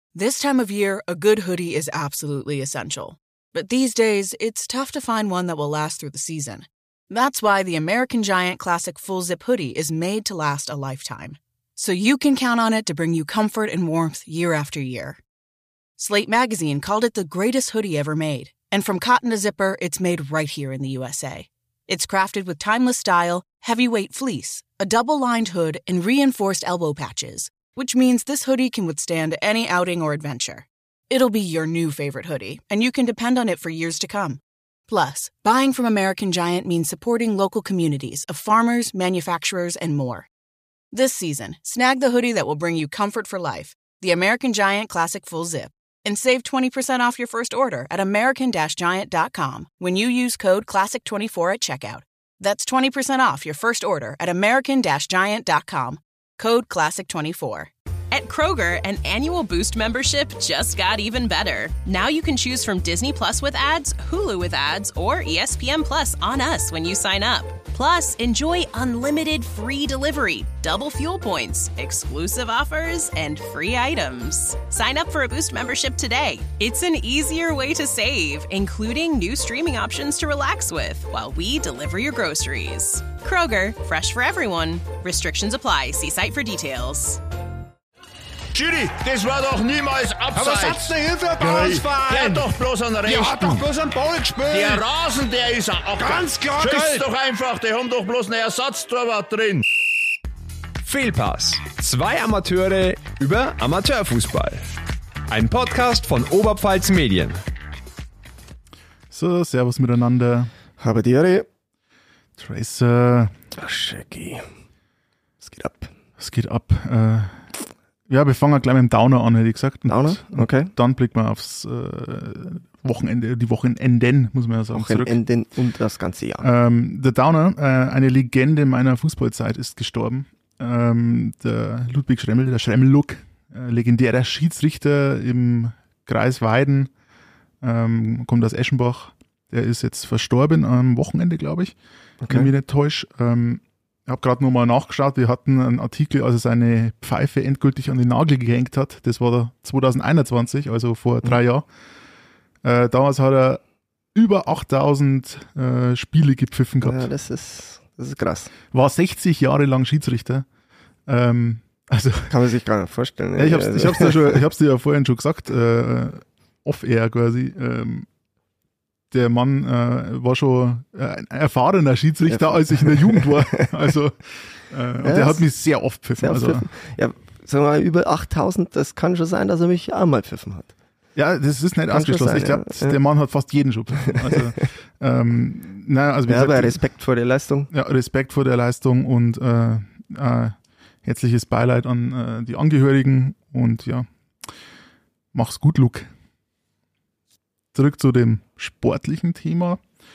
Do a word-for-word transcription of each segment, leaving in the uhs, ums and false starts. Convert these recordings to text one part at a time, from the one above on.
This time of year, a good hoodie is absolutely essential. But these days, it's tough to find one that will last through the season. That's why the American Giant Classic Full Zip Hoodie is made to last a lifetime. So you can count on it to bring you comfort and warmth year after year. Slate Magazine called it the greatest hoodie ever made. And from cotton to zipper, it's made right here in the U S A. It's crafted with timeless style, heavyweight fleece, a double-lined hood, and reinforced elbow patches, which means this hoodie can withstand any outing or adventure. It'll be your new favorite hoodie, and you can depend on it for years to come. Plus, buying from American Giant means supporting local communities of farmers, manufacturers, and more. This season, snag the hoodie that will bring you comfort for life, the American Giant Classic Full Zip, and save twenty percent off your first order at american giant dot com when you use code classic twenty-four at checkout. That's twenty percent off your first order at american giant dot com. Code classic twenty-four. At Kroger, an annual Boost membership just got even better. Now you can choose from Disney Plus with ads, Hulu with ads, or E S P N Plus on us when you sign up. Plus, enjoy unlimited free delivery, double fuel points, exclusive offers, and free items. Sign up for a Boost membership today. It's an easier way to save, including new streaming options to relax with while we deliver your groceries. Kroger, fresh for everyone. Restrictions apply. See site for details. Judy, das war doch niemals Abseits. Aber was hat's denn hier für ein Ballsverein? Der hat doch bloß einen Rechten. Der hat doch bloß einen Ball gespielt. Der Rasen, der ist auch ganz klar. Schieß doch einfach, die haben doch bloß einen Ersatztorwart drin. Fehlpass. Zwei Amateure über Amateurfußball. Ein Podcast von Oberpfalz Medien. So, servus miteinander. Habe die Ehre. Tracer. Ach, Schecki. Was geht ab? Was geht ab? Äh, ja, wir fangen gleich mit dem Downer an, hätte ich gesagt. Und Downer? Okay. Dann blicken wir aufs äh, Wochenende, die Wochenenden, muss man ja sagen, zurück. Wochenenden und das ganze Jahr. Ähm, der Downer, äh, eine Legende meiner Fußballzeit, ist gestorben. Ähm, der Ludwig Schremmel, der Schremmel-Look, äh, legendärer Schiedsrichter im Kreis Weiden, ähm, kommt aus Eschenbach. Der ist jetzt verstorben am Wochenende, glaube ich, okay. wenn ich mich nicht täusche. Ähm, ich habe gerade nochmal nachgeschaut, wir hatten einen Artikel, als er seine Pfeife endgültig an den Nagel gehängt hat. Das war zwanzig einundzwanzig, also vor drei mhm. Jahren. Äh, damals hat er über achttausend äh, Spiele gepfiffen gehabt. Ja, das ist, das ist krass. War sechzig Jahre lang Schiedsrichter. Ähm, also Kann man sich gar nicht vorstellen. Ja, ich habe es ich hab's dir, schon, ich hab's dir ja vorhin schon gesagt, äh, off-air quasi. Ähm, der Mann äh, war schon äh, ein erfahrener Schiedsrichter, ja. als ich in der Jugend war. Also äh, und ja, der hat mich sehr oft pfiffen. Sehr oft also, pfiffen. Ja, sagen wir mal, über achttausend, das kann schon sein, dass er mich auch mal pfiffen hat. Ja, das ist nicht kann ausgeschlossen. Sein, ich glaube, ja. der Mann hat fast jeden schon pfiffen. Also, ähm, naja, also wie ja, gesagt, aber Respekt vor der Leistung. Ja, Respekt vor der Leistung und äh, äh, herzliches Beileid an äh, die Angehörigen und ja, mach's gut, Luke. Zurück zu dem sportlichen Thema.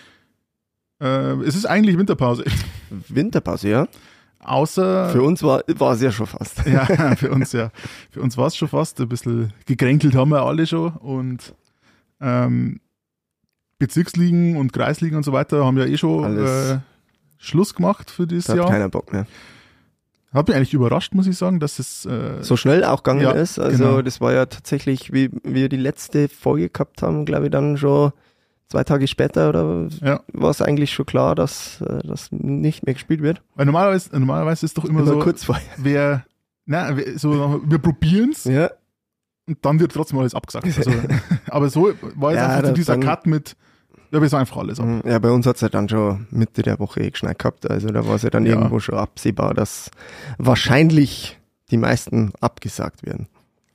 Äh, es ist eigentlich Winterpause. Winterpause, ja. Außer... Für uns war es ja schon fast. Ja, für uns ja. Für uns war es schon fast. Ein bisschen gekränkelt haben wir alle schon. Und ähm, Bezirksligen und Kreisligen und so weiter haben ja eh schon äh, Schluss gemacht für dieses da Jahr. Hat keiner Bock mehr. Hat mich eigentlich überrascht, muss ich sagen, dass es äh, so schnell auch gegangen ja, ist. Also genau. Das war ja tatsächlich, wie wir die letzte Folge gehabt haben, glaube ich, dann schon zwei Tage später oder ja. war es eigentlich schon klar, dass das nicht mehr gespielt wird. Weil normalerweise, normalerweise ist es doch immer, immer so, kurz vorher. Wer, na, so, wir probieren es ja. und dann wird trotzdem alles abgesagt. Also, aber so war jetzt ja, einfach so dieser dann, Cut mit, ja, wir sagen einfach alles ab. Ja, bei uns hat es ja dann schon Mitte der Woche geschneit gehabt. Also da war es ja dann ja. irgendwo schon absehbar, dass wahrscheinlich die meisten abgesagt werden.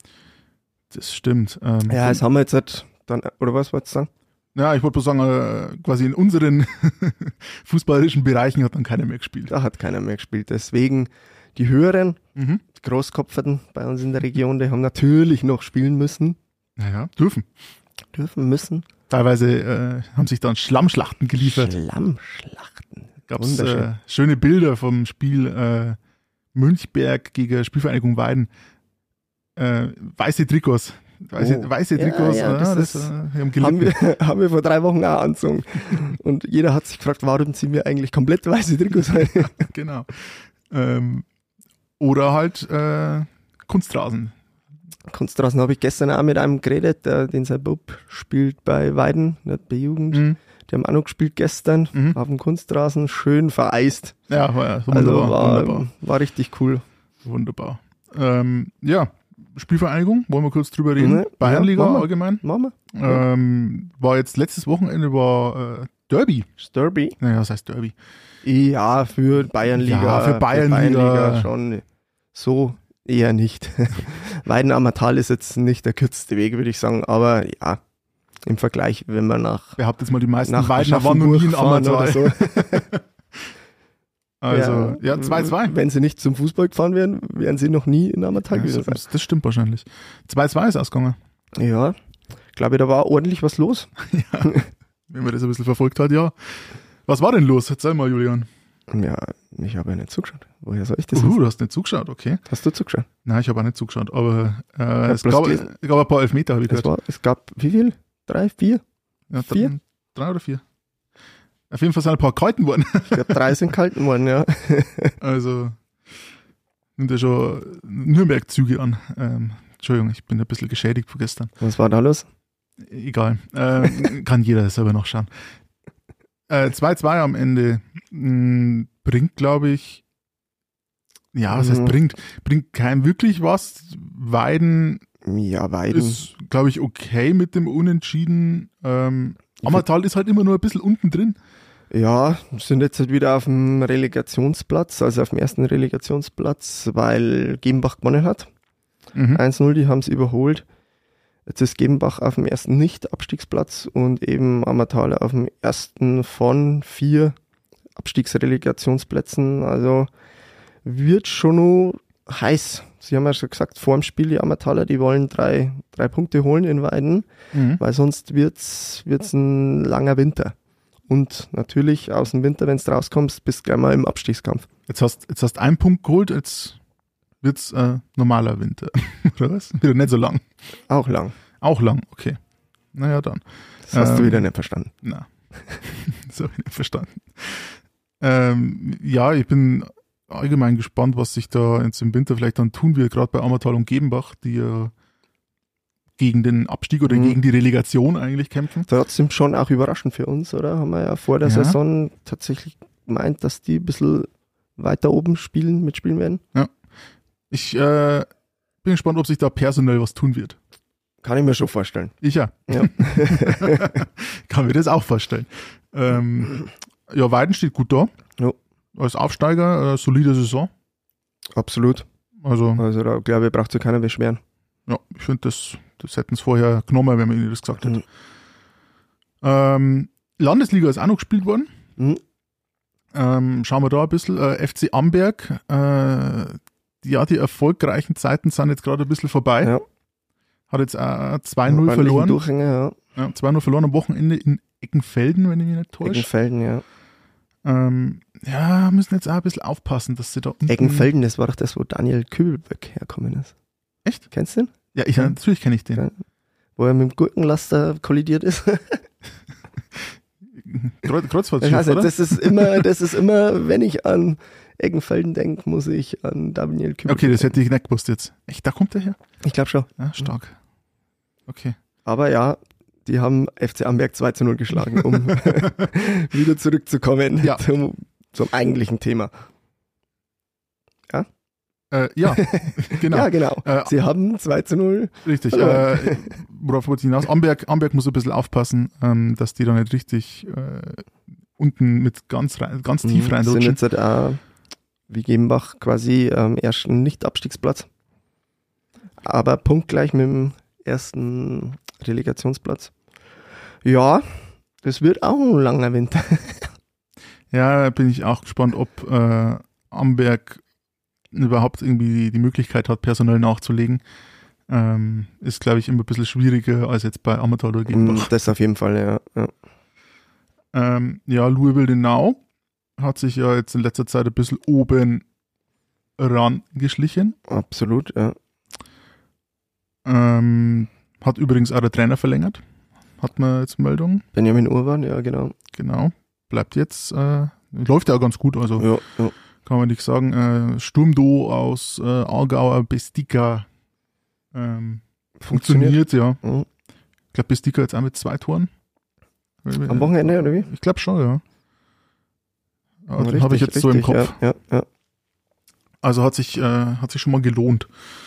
Das stimmt. Ähm, ja, das haben wir jetzt halt dann, oder was wolltest du sagen? Ja, ich wollte bloß sagen, äh, quasi in unseren fußballerischen Bereichen hat dann keiner mehr gespielt. Da hat keiner mehr gespielt. Deswegen die Höheren, mhm. die Großkopferten bei uns in der Region, die haben natürlich noch spielen müssen. Naja, dürfen. Dürfen müssen. Teilweise äh, haben sich dann Schlammschlachten geliefert. Schlammschlachten. Gab es äh, schöne Bilder vom Spiel äh, Münchberg gegen Spielvereinigung Weiden. Äh, weiße Trikots. Weiße, oh. weiße ja, Trikots. Ja, das, ah, das ist, äh, haben, haben, wir, haben wir vor drei Wochen auch angezogen. Und jeder hat sich gefragt, warum ziehen wir eigentlich komplett weiße Trikots ein? Genau. Ähm, oder halt äh, Kunstrasen. Kunstrasen habe ich gestern auch mit einem geredet, der, den sein Bub spielt bei Weiden, nicht bei Jugend. Mhm. Die haben auch noch gespielt gestern Mhm. auf dem Kunstrasen, schön vereist. Ja, war, ja, Also wunderbar. war, wunderbar. war richtig cool. wunderbar. Ähm, ja, Spielvereinigung, wollen wir kurz drüber reden. Mhm. Bayernliga Ja, machen wir. allgemein. Machen wir. Ähm, war jetzt letztes Wochenende war äh, Derby. Derby. Naja, was heißt Derby? Ja, für Bayernliga. Ja, für Bayernliga. schon so eher nicht. Weiden-Ammertal ist jetzt nicht der kürzeste Weg, würde ich sagen, aber ja, im Vergleich, wenn man nach, Behauptet jetzt mal, die meisten nach Weidener waren noch nie in fahren oder Ammertal. so. Also, ja, zwei zwei. Wenn sie nicht zum Fußball gefahren wären, wären sie noch nie in Ammertal Ja, gewesen sein. das, das stimmt wahrscheinlich. zwei zwei ist ausgegangen. Ja, glaube ich, da war ordentlich was los. Wenn man das ein bisschen verfolgt hat, ja. Was war denn los? Erzähl mal, Julian. Ja, ich habe ja nicht zugeschaut. Woher soll ich das Uh, wissen? du hast nicht zugeschaut, okay. Hast du zugeschaut? Nein, ich habe auch nicht zugeschaut, aber äh, hab es, bloß gab, gelesen. es gab ein paar Elfmeter, habe ich Es, gehört. war, es gab wie viel? Drei, vier? Ja, vier? Drei, drei oder vier. Auf jeden Fall sind ein paar gehalten worden. Ich glaube, drei sind gehalten worden, ja. Also nimmt ja schon Nürnberg-Züge an. Ähm, Entschuldigung, ich bin ein bisschen geschädigt von gestern. Was war da los? Egal. Ähm, kann jeder selber noch schauen. Äh, zwei zwei am Ende mh, bringt, glaube ich, ja, was heißt Mhm. bringt? Bringt keinem wirklich was. Weiden Ja, Weiden. ist, glaube ich, okay mit dem Unentschieden. Ähm, Ammertal ist halt immer nur ein bisschen unten drin. Ja, sind jetzt halt wieder auf dem Relegationsplatz, also auf dem ersten Relegationsplatz, weil Gebenbach gewonnen hat. Mhm. eins null, die haben es überholt. Jetzt ist Gebenbach auf dem ersten Nicht-Abstiegsplatz und eben Ammertal auf dem ersten von vier Abstiegsrelegationsplätzen. Also wird schon noch heiß. Sie haben ja schon gesagt, vor dem Spiel die Ammertaler, die wollen drei, drei Punkte holen in Weiden, Mhm. weil sonst wird's wird's ein langer Winter. Und natürlich aus dem Winter, wenn du rauskommst, bist du gleich mal im Abstiegskampf. Jetzt hast jetzt hast einen Punkt geholt, jetzt wird's äh, normaler Winter. Oder was? Wieder nicht so lang. Auch lang. Auch lang, okay. Naja, dann. Das hast Ähm, du wieder nicht verstanden. Na, das habe ich nicht verstanden. Ähm, ja, ich bin allgemein gespannt, was sich da jetzt im Winter vielleicht dann tun wird, gerade bei Ammertal und Gebenbach, die ja gegen den Abstieg oder Mhm. gegen die Relegation eigentlich kämpfen. Trotzdem schon auch überraschend für uns, oder? Haben wir ja vor der Ja. Saison tatsächlich gemeint, dass die ein bisschen weiter oben spielen, mitspielen werden. Ich äh, bin gespannt, ob sich da personell was tun wird. Kann ich mir schon vorstellen. Ich ja. Ja. Kann mir das auch vorstellen. Ähm, ja, Weiden steht gut da. Ja. Als Aufsteiger, äh, solide Saison. Absolut. Also, Also da glaube ich, braucht sich keiner beschweren. ja, ich finde, das, das hätten sie vorher genommen, wenn man ihnen das gesagt hätte. Mhm. Ähm, Landesliga ist auch noch gespielt worden. Mhm. Ähm, schauen wir da ein bisschen. Äh, F C Amberg, äh, die, ja, die erfolgreichen Zeiten sind jetzt gerade ein bisschen vorbei. Ja. Hat jetzt äh, zwei null Ordentlichen verloren. Durchhänger, ja. Ja, zwei null verloren am Wochenende in Eckenfelden, wenn ich mich nicht täusche. Eckenfelden, ja. Ähm, ja, müssen jetzt auch ein bisschen aufpassen, dass sie da unten... Eckenfelden, das war doch das, wo Daniel Kübelböck herkommen ist. Echt? Kennst du den? Ja, ich, natürlich kenne ich den. Ja. Wo er mit dem Gurkenlaster kollidiert ist. Kreuz- Kreuzfahrtschiff, Ich weiß nicht, oder? das ist immer, das ist immer, wenn ich an Eckenfelden denke, muss ich an Daniel Kübelböck Okay, das denken. hätte ich nicht gewusst jetzt. Echt, da kommt der her? Ich glaube schon. Ja, stark. Okay. Aber ja, die haben F C Amberg zwei zu null geschlagen, um wieder zurückzukommen Ja. zum, zum eigentlichen Thema. Äh, ja, genau. Ja, genau. Äh, Sie haben zwei zu null. Richtig. verloren. Äh, worauf wollte ich hinaus? Amberg, Amberg muss ein bisschen aufpassen, ähm, dass die da nicht richtig äh, unten mit ganz, rein, ganz tief Sind reinrutschen. jetzt halt auch, wie Gebenbach, quasi am ersten Nicht-Abstiegsplatz. Aber punktgleich mit dem ersten Relegationsplatz. Ja, das wird auch ein langer Winter. Ja, bin ich auch gespannt, ob äh, Amberg überhaupt irgendwie die Möglichkeit hat, personell nachzulegen. Ähm, ist, glaube ich, immer ein bisschen schwieriger als jetzt bei Ammertal oder Gegenbach. Das auf jeden Fall, ja. ja. Ähm, ja, Louisville-Denau hat sich ja jetzt in letzter Zeit ein bisschen oben ran geschlichen. Absolut, ja. Ähm, hat übrigens auch der Trainer verlängert. Hat man jetzt Meldung. Benjamin Urban, ja, genau. Genau. Bleibt jetzt, äh, läuft ja auch ganz gut, also Ja, ja. kann man nicht sagen. Äh, Sturmdo aus äh, Aargauer Bestika äh, Ähm, funktioniert, ja. Mhm. Ich glaube, Bestika jetzt auch mit zwei Toren. Am Wochenende, oder wie? Ich glaube schon, ja. Aber Ja, den habe ich jetzt so im richtig, Kopf. Ja, ja, ja. Also hat sich, äh, hat sich schon mal gelohnt.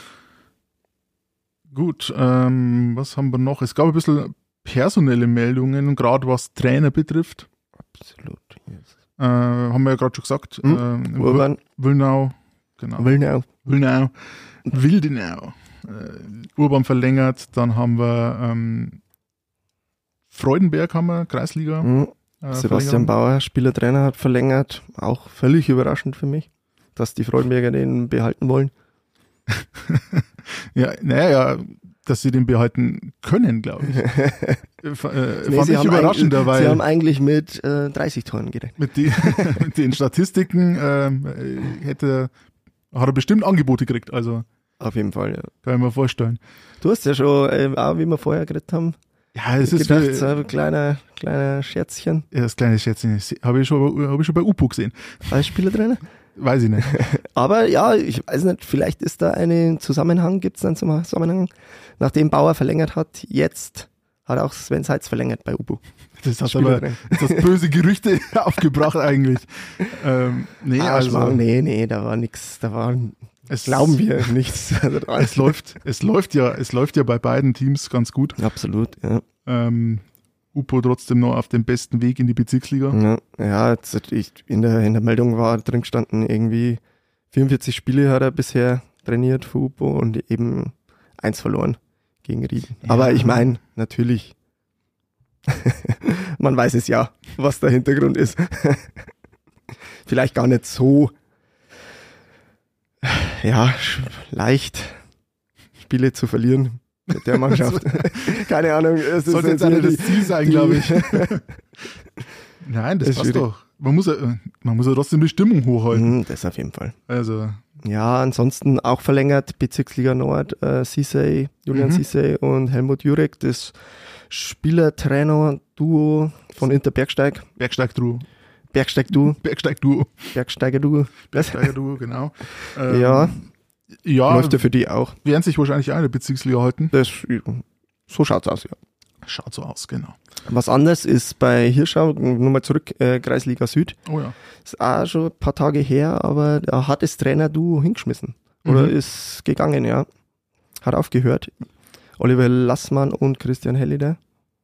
Gut, ähm, was haben wir noch? Es gab ein bisschen personelle Meldungen, gerade was Trainer betrifft. Absolut. Yes. Äh, haben wir ja gerade schon gesagt. Hm? Ähm, Urban. Wilnau, genau. Wilnau. Wilnau. Wildenau. Äh, Urban verlängert, dann haben wir ähm, Freudenberg haben wir, Kreisliga. Mhm. Äh, Sebastian Bauer, Spielertrainer, hat verlängert. Auch völlig überraschend für mich, dass die Freudenberger den behalten wollen. Ja, naja, dass sie den behalten können, glaube ich. äh, Nee, fand sie ich haben überraschender, eigentlich- weil Sie haben eigentlich mit äh, dreißig Toren gerechnet. mit, die, mit den Statistiken ähm, äh, hätte, hat er bestimmt Angebote gekriegt, also Auf jeden Fall, ja. kann ich mir vorstellen. Du hast ja schon, äh, auch wie wir vorher geredet haben, Ja, es ist gedacht, wie, so ein kleiner, kleiner Scherzchen ja, das kleine Schätzchen, habe ich, schon- hab ich schon bei U P O gesehen. als Spielertrainer. Weiß ich nicht. Aber ja, ich weiß nicht, vielleicht ist da einen Zusammenhang, gibt es einen Zusammenhang. Nachdem Bauer verlängert hat, jetzt hat auch Sven Seitz verlängert bei U B U. Das hat aber Spielertrainer. das böse Gerüchte aufgebracht eigentlich. Ähm, nee, Ah, also Schmarrn, nee, nee, da war nichts, da war, es, glauben wir nichts. Es läuft, es läuft ja, es läuft ja bei beiden Teams ganz gut. Absolut, ja. Ähm, U P O trotzdem noch auf dem besten Weg in die Bezirksliga. Ja, ja jetzt, ich, in, der, in der Meldung war drin gestanden, irgendwie vierundvierzig Spiele hat er bisher trainiert für U P O und eben eins verloren gegen Rieden. Ja. Aber ich meine, natürlich, man weiß es ja, was der Hintergrund ist. Vielleicht gar nicht so, ja, sch- leicht Spiele zu verlieren mit der Mannschaft. Keine Ahnung. Es ist Sollte jetzt hier auch nicht die- das Ziel sein, die- glaube ich. Nein, das Ist passt schwierig. doch. Man muss, ja, man muss ja trotzdem die Stimmung hochhalten. Mhm, das auf jeden Fall. Also, Ja, ansonsten auch verlängert Bezirksliga Nord, äh, Sisey, Julian Mhm. Sisey und Helmut Jurek, das Spieler-Trainer-Duo von Inter Bergsteig. Bergsteig-Duo. Bergsteig-Duo, Bergsteig-Duo. Bergsteiger-Duo. Das Bergsteiger-Duo, genau. Ähm, ja, Ja, läuft ja für die auch. werden sich wahrscheinlich auch in der Bezirksliga halten. Das, so schaut's aus, ja. Schaut so aus, genau. Was anderes ist bei Hirschau, nur mal zurück, äh, Kreisliga Süd. Oh ja. Ist auch schon ein paar Tage her, aber da hat das Trainer-Duo hingeschmissen. Oder Mhm. ist gegangen, ja. Hat aufgehört. Oliver Lassmann und Christian Helleder.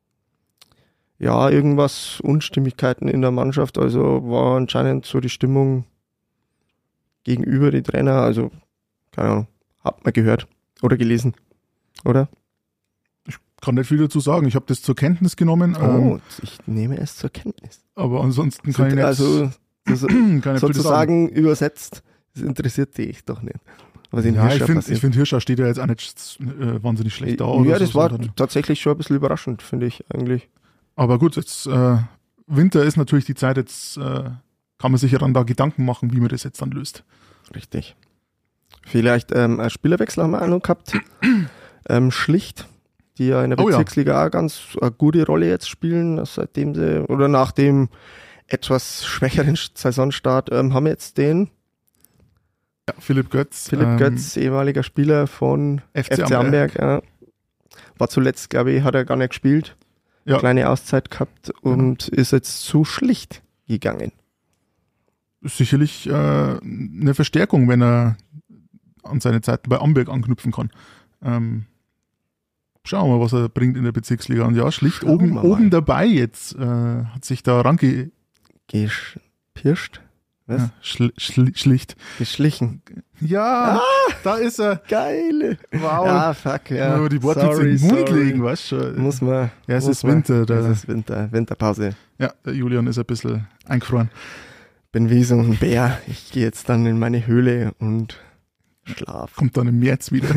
Ja, irgendwas, Unstimmigkeiten in der Mannschaft, also war anscheinend so die Stimmung gegenüber die Trainer, also keine Ahnung, hat man gehört oder gelesen, oder? Kann nicht viel dazu sagen. Ich habe das zur Kenntnis genommen. Oh, Ähm, ich nehme es zur Kenntnis. aber ansonsten kann ich nicht, Also das, kann ich viel sagen. sozusagen übersetzt, das interessiert dich doch nicht. Was in Ja, ich Hirschau finde, passiert. ich find, Hirscher steht ja jetzt auch nicht äh, wahnsinnig schlecht da. Ja, oder das so, war sondern- tatsächlich schon ein bisschen überraschend, finde ich eigentlich. Aber gut, jetzt äh, Winter ist natürlich die Zeit, jetzt äh, kann man sich ja dann da Gedanken machen, wie man das jetzt dann löst. Richtig. Vielleicht ähm, ein Spielerwechsel haben wir auch noch gehabt. ähm, Schlicht, die ja in der Oh ja. Bezirksliga auch ganz eine gute Rolle jetzt spielen, seitdem sie, oder nach dem etwas schwächeren Saisonstart, ähm, haben jetzt den Ja, Philipp Götz. Philipp ähm, Götz, ehemaliger Spieler von F F C C Amberg. Ja. War zuletzt, glaube ich, hat er gar nicht gespielt. Ja. Kleine Auszeit gehabt und ist jetzt zu Schlicht gegangen. Ist sicherlich äh, eine Verstärkung, wenn er an seine Zeiten bei Amberg anknüpfen kann. Ähm, schauen wir mal, was er bringt in der Bezirksliga. Und ja, schlicht Schauen oben, wir mal. oben dabei jetzt. Äh, hat sich da range... Gepirscht? Was? Ja, schl schl schlicht. Geschlichen. Ja, da ist er. Geile. Wow. Ah, fuck, ja. Wenn wir die Worte Sorry, in den Mund sorry. legen, weißt du schon. Muss man. Ja, es muss ist man. Winter, da- Es ist Winter. Winterpause. Ja, der Julian ist ein bisschen eingefroren. Bin wie so ein Bär. Ich gehe jetzt dann in meine Höhle und schlaf. Kommt dann im März wieder.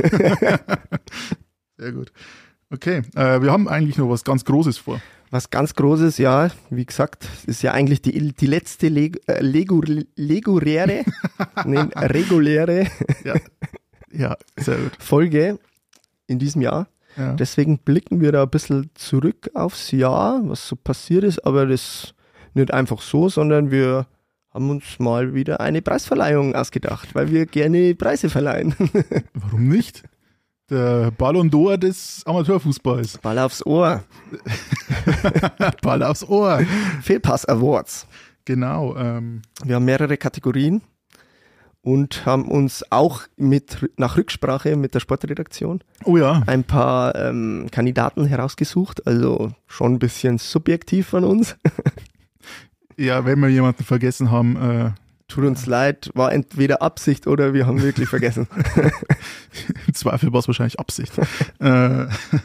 Sehr gut. Okay, äh, wir haben eigentlich noch was ganz Großes vor. Was ganz Großes, ja, wie gesagt, ist ja eigentlich die, die letzte Leg, äh, Lego, Leguräre, nee, reguläre Ja, ja, sehr gut. Folge in diesem Jahr. Ja. Deswegen blicken wir da ein bisschen zurück aufs Jahr, was so passiert ist, aber das nicht einfach so, sondern wir haben uns mal wieder eine Preisverleihung ausgedacht, weil wir gerne Preise verleihen. Warum nicht? Der Ballon d'Or des Amateurfußballs. Ball aufs Ohr. Ball aufs Ohr. Fehlpass Awards. Genau. Ähm. Wir haben mehrere Kategorien und haben uns auch mit nach Rücksprache mit der Sportredaktion Oh ja. ein paar ähm, Kandidaten herausgesucht. Also schon ein bisschen subjektiv von uns. Ja, wenn wir jemanden vergessen haben, äh, Tut uns leid, war entweder Absicht oder wir haben wirklich vergessen. im Zweifel war es wahrscheinlich Absicht. äh,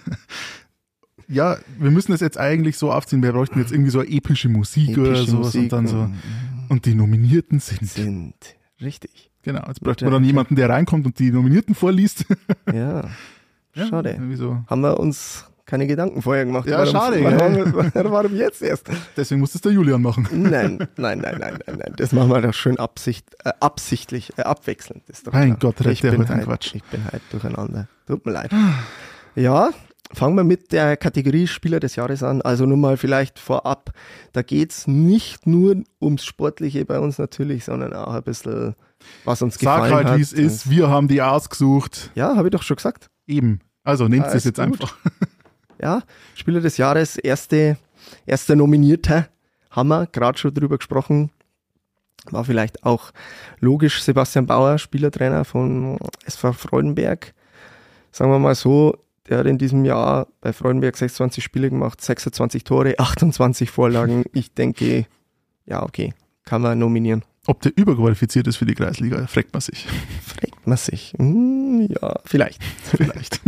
ja, wir müssen das jetzt eigentlich so aufziehen. Wir bräuchten jetzt irgendwie so eine epische Musik Epische oder sowas Musik und dann so. und- Und die Nominierten sind. Sind richtig. Genau, jetzt bräuchten wir dann jemanden, der reinkommt und die Nominierten vorliest. Ja, Ja, schade. irgendwie so. Haben wir uns keine Gedanken vorher gemacht. Ja, warum, schade, Warum, warum, warum jetzt erst? Deswegen muss das der Julian machen. Nein, nein, nein, nein, nein, nein. Das machen wir doch schön absicht, äh, absichtlich, äh, abwechselnd. Das ist doch Mein klar. Gott, redet ich der bin heute ein halt, Quatsch. Ich bin halt durcheinander. Tut mir leid. Ja, fangen wir mit der Kategorie Spieler des Jahres an. Also nur mal vielleicht vorab. Da geht's nicht nur ums Sportliche bei uns natürlich, sondern auch ein bisschen, was uns Sag gefallen hat. halt, wie es ist. Wir haben die ausgesucht. Ja, habe ich doch schon gesagt. Eben. Also nehmt Ah, es ist jetzt gut. einfach. Ja, Spieler des Jahres, erste, erster Nominierter, haben wir gerade schon drüber gesprochen. War vielleicht auch logisch, Sebastian Bauer, Spielertrainer von S V Freudenberg. Sagen wir mal so, der hat in diesem Jahr bei Freudenberg sechsundzwanzig Spiele gemacht, sechsundzwanzig Tore, achtundzwanzig Vorlagen. Ich denke, ja okay, kann man nominieren. Ob der überqualifiziert ist für die Kreisliga, fragt man sich. Fragt man sich. Hm, ja, vielleicht. Vielleicht.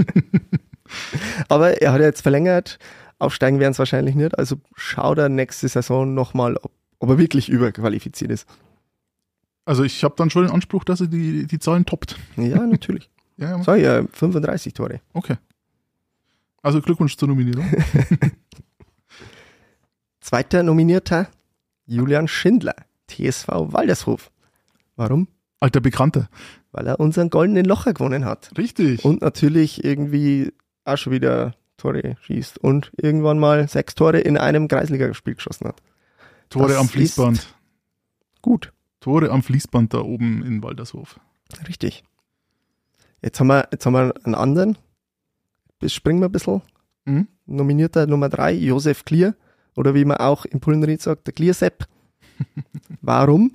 Aber er hat ja jetzt verlängert, aufsteigen werden es wahrscheinlich nicht, also schaut er nächste Saison nochmal, ob, ob er wirklich überqualifiziert ist. Also ich habe dann schon den Anspruch, dass er die, die Zahlen toppt. Ja, natürlich. Ja, ja, So, ja, fünfunddreißig Tore. okay. Also Glückwunsch zur Nominierung. Zweiter Nominierter, Julian Schindler, T S V Waldershof. Warum? Alter Bekannter. Weil er unseren goldenen Locher gewonnen hat. Richtig. Und natürlich irgendwie auch schon wieder Tore schießt und irgendwann mal sechs Tore in einem Kreisligaspiel geschossen hat. Tore das am Fließband. ist Gut, Tore am Fließband da oben in Waldershof. richtig. Jetzt haben wir, jetzt haben wir einen anderen. Bis springen wir ein bisschen. Mhm. Nominierter Nummer drei, Josef Klier. Oder wie man auch im Pullenried sagt, der Kliersepp. Warum?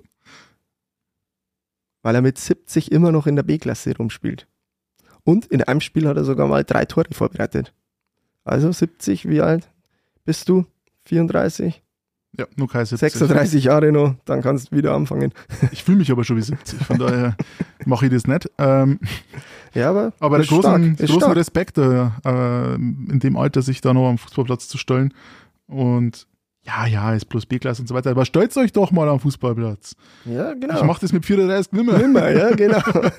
Weil er mit siebzig immer noch in der B-Klasse rumspielt. Und in einem Spiel hat er sogar mal drei Tore vorbereitet. Also siebzig, wie alt bist du? vierunddreißig? Ja, nur keine siebzig. sechsunddreißig Jahre noch, dann kannst du wieder anfangen. Ich fühle mich aber schon wie siebzig, von daher mache ich das nicht. Ähm, Ja, aber, aber der ist großen, stark, ist großen stark. Respekt, äh, äh, in dem Alter sich da noch am Fußballplatz zu stellen. Und ja, ja, ist plus B-Klasse und so weiter. Aber stellt euch doch mal am Fußballplatz. Ja, genau. Ich mache das mit vierunddreißig nimmer. Nimmer, ja, genau.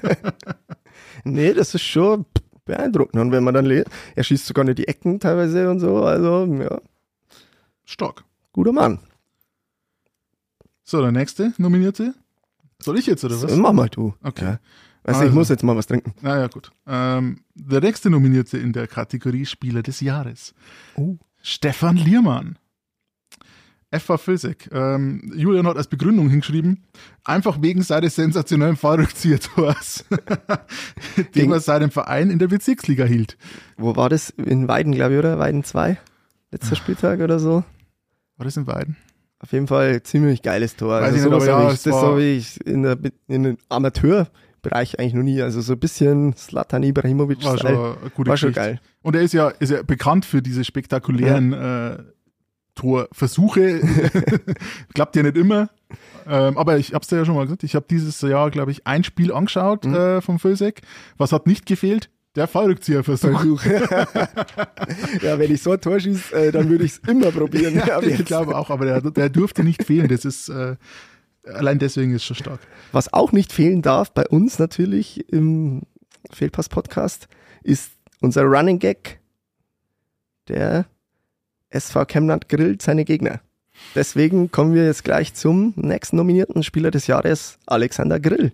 Nee, das ist schon beeindruckend. Und wenn man dann le- er schießt sogar nicht die Ecken teilweise und so, also ja, Stark. guter Mann. So, der nächste Nominierte. Soll ich jetzt, oder was? So, mach mal du. Okay. Ja. Weißt du, ich Also. muss jetzt mal was trinken. Naja, gut. Ähm, der nächste Nominierte in der Kategorie Spieler des Jahres. Oh. Stefan Liermann. F V Vilseck. Ähm, Julian hat als Begründung hingeschrieben, einfach wegen seines sensationellen Fallrückzieher-Tors, den Gegen- er seinem Verein in der Bezirksliga hielt. Wo war das? In Weiden, glaube ich, oder? Weiden zwei? Letzter Spieltag oder so? War das in Weiden? Auf jeden Fall ziemlich geiles Tor. Weiß Also ich nicht, sowas aber ja, habe ich, es das war- habe ich in, der, in dem Amateurbereich eigentlich noch nie. Also so ein bisschen Zlatan Ibrahimovic War schon Style. eine gute War schon Geschichte. geil. Und er ist ja, ist ja bekannt für diese spektakulären äh, Torversuche. Klappt ja nicht immer. Ähm, aber ich hab's dir ja schon mal gesagt, ich habe dieses Jahr, glaube ich, ein Spiel angeschaut Mhm. äh, vom Vilseck. Was hat nicht gefehlt? Der Fallrückzieherversuch. Versuch. Ja, wenn ich so ein Tor schieße, äh, dann würde ich es immer probieren. Ja, Aber ich jetzt- glaube auch, aber der, der durfte nicht fehlen. Das ist äh, allein deswegen ist schon stark. Was auch nicht fehlen darf bei uns natürlich im Fehlpass-Podcast ist unser Running Gag. Der S V Chemnat grillt seine Gegner. Deswegen kommen wir jetzt gleich zum nächsten nominierten Spieler des Jahres, Alexander Grill.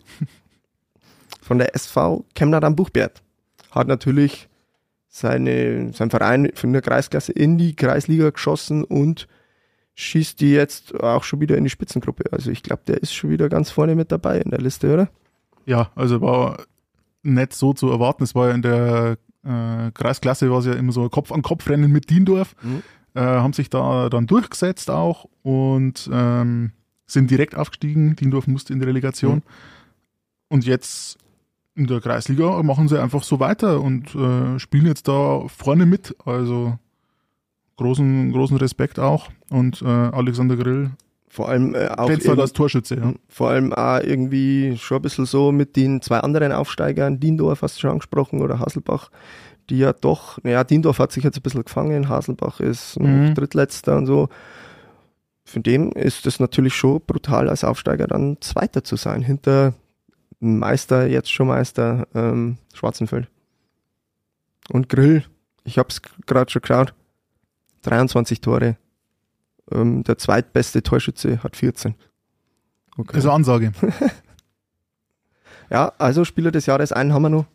Von der S V Chemnat am Buchbert. Hat natürlich seine, sein Verein von der Kreisklasse in die Kreisliga geschossen und schießt die jetzt auch schon wieder in die Spitzengruppe. Also ich glaube, der ist schon wieder ganz vorne mit dabei in der Liste, oder? Ja, also war nicht so zu erwarten. Es war ja in der Äh, Kreisklasse war es ja immer so ein Kopf-an-Kopf-Rennen mit Diendorf. Mhm. Äh, haben sich da dann durchgesetzt auch und ähm, sind direkt aufgestiegen. Diendorf musste in die Relegation. Mhm. Und jetzt in der Kreisliga machen sie einfach so weiter und äh, spielen jetzt da vorne mit. Also großen, großen Respekt auch. Und äh, Alexander Grill Vor allem äh, auch glänzt halt als Torschütze. Ja. Vor allem auch irgendwie schon ein bisschen so mit den zwei anderen Aufsteigern, Diendorf hast du schon angesprochen oder Haselbach, die ja doch, naja, Diendorf hat sich jetzt ein bisschen gefangen, Haselbach ist Mhm. Drittletzter und so. Für den ist es natürlich schon brutal, als Aufsteiger dann Zweiter zu sein, hinter dem Meister, jetzt schon Meister, ähm, Schwarzenfeld. Und Grill, ich hab's gerade schon geschaut, dreiundzwanzig Tore. Ähm, der zweitbeste Torschütze hat vierzehn. Okay. Also Ansage. Ja, also Spieler des Jahres, einen haben wir noch.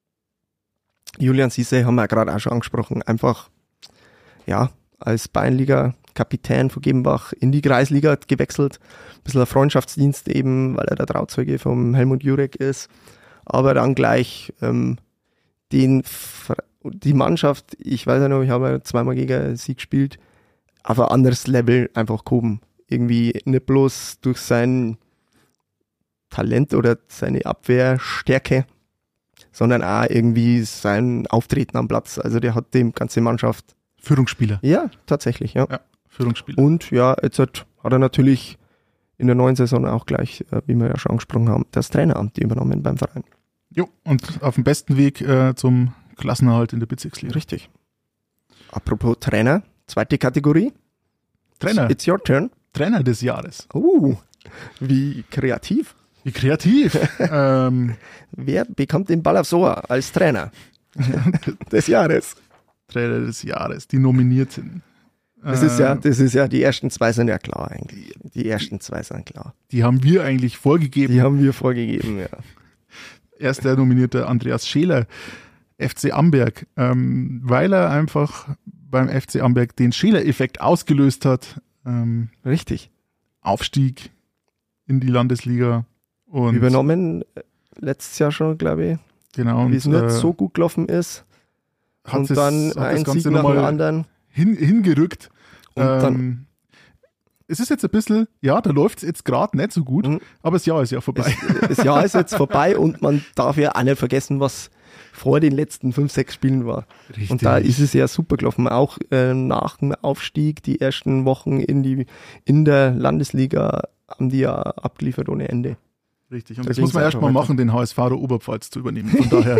Julian Siese haben wir gerade auch schon angesprochen. Einfach, ja, als Bayernliga-Kapitän von Gebenbach in die Kreisliga gewechselt. Ein bisschen ein Freundschaftsdienst eben, weil er der Trauzeuge vom Helmut Jurek ist. Aber dann gleich ähm, den, die Mannschaft, ich weiß ja noch, ich habe ja zweimal gegen sie gespielt, auf ein anderes Level einfach gehoben. Irgendwie nicht bloß durch sein Talent oder seine Abwehrstärke, sondern auch irgendwie sein Auftreten am Platz. Also der hat die ganze Mannschaft. Führungsspieler. Ja, tatsächlich, ja. Ja, Führungsspieler. Und ja, jetzt hat, hat er natürlich in der neuen Saison auch gleich, äh, wie wir ja schon angesprochen haben, das Traineramt übernommen beim Verein. Jo, und auf dem besten Weg äh, zum Klassenerhalt in der Bezirksliga. Richtig. Apropos Trainer, zweite Kategorie. Trainer. It's your turn. Trainer des Jahres. Uh, wie kreativ. Wie kreativ. ähm, Wer bekommt den Ball aufs Ohr als Trainer des Jahres? Trainer des Jahres, die nominiert sind. Das ist ja, Ähm, das ist ja, die ersten zwei sind ja klar eigentlich. Die ersten zwei sind klar. Die haben wir eigentlich vorgegeben. Die haben wir vorgegeben, ja. Erster nominierte Andreas Scheler, F C Amberg, ähm, weil er einfach beim F C Amberg den Scheler-Effekt ausgelöst hat. Ähm, Richtig. Aufstieg in die Landesliga. Und Übernommen äh, letztes Jahr schon, glaube ich, Genau. wie es Und, nicht äh, so gut gelaufen ist. hat Und es- dann hat das ein Ganze Sieg nach dem nochmal anderen. hin, hingerückt. Und dann- ähm, es ist jetzt ein bisschen, ja, da läuft es jetzt gerade nicht so gut, Mhm. aber das Jahr ist ja vorbei. Das Jahr ist jetzt vorbei und man darf ja auch nicht vergessen, was vor den letzten fünf, sechs Spielen war. Richtig. Und da ist es ja super gelaufen. Auch äh, nach dem Aufstieg, die ersten Wochen in die in der Landesliga haben die ja abgeliefert ohne Ende. Richtig. Und Da das ging's muss man auch erst schon mal weiter. machen, den H S V der Oberpfalz zu übernehmen. Von daher,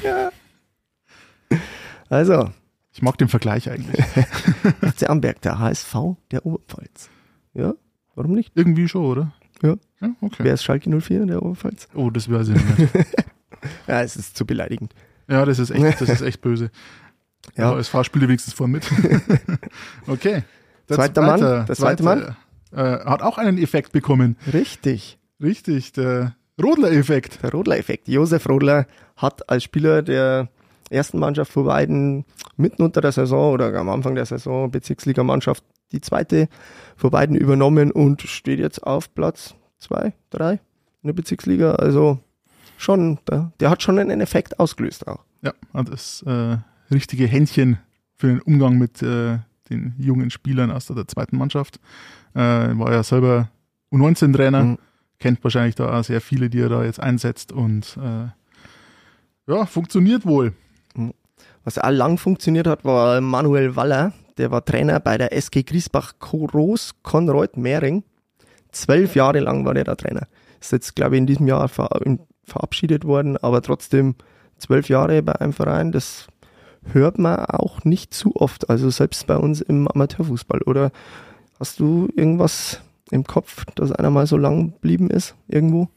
Also, ich mag den Vergleich eigentlich. F C Amberg, der H S V der Oberpfalz. Ja, warum nicht? Irgendwie schon, oder? Ja. Ja, okay. Wer ist Schalke null vier der Oberpfalz? Oh, das weiß ich nicht. Ja, es ist zu beleidigend. Ja, das ist echt, das ist echt böse. Ja. Ja, es spielt wenigstens vorne mit. Okay. Der Zweiter Mann, der zweite Mann. Äh, hat auch einen Effekt bekommen. Richtig. Richtig, der Rodler-Effekt. Der Rodler-Effekt. Josef Rodler hat als Spieler der ersten Mannschaft vor Weiden mitten unter der Saison oder am Anfang der Saison Bezirksliga-Mannschaft die zweite vor Weiden übernommen und steht jetzt auf Platz zwei, drei in der Bezirksliga. Also schon, der, der hat schon einen Effekt ausgelöst auch. Ja, hat das äh, richtige Händchen für den Umgang mit äh, den jungen Spielern aus der zweiten Mannschaft. Äh, war ja selber U neunzehn Trainer, Mhm. kennt wahrscheinlich da auch sehr viele, die er da jetzt einsetzt und äh, ja, funktioniert wohl. Was auch lang funktioniert hat, war Manuel Waller. Der war Trainer bei der S G Griesbach Groß Konreuth Mehring. Zwölf Jahre lang war der da Trainer. Ist jetzt, glaube ich, in diesem Jahr ver verabschiedet worden, aber trotzdem zwölf Jahre bei einem Verein, das hört man auch nicht zu oft. Also selbst bei uns im Amateurfußball. Oder hast du irgendwas im Kopf, dass einer mal so lang geblieben ist irgendwo?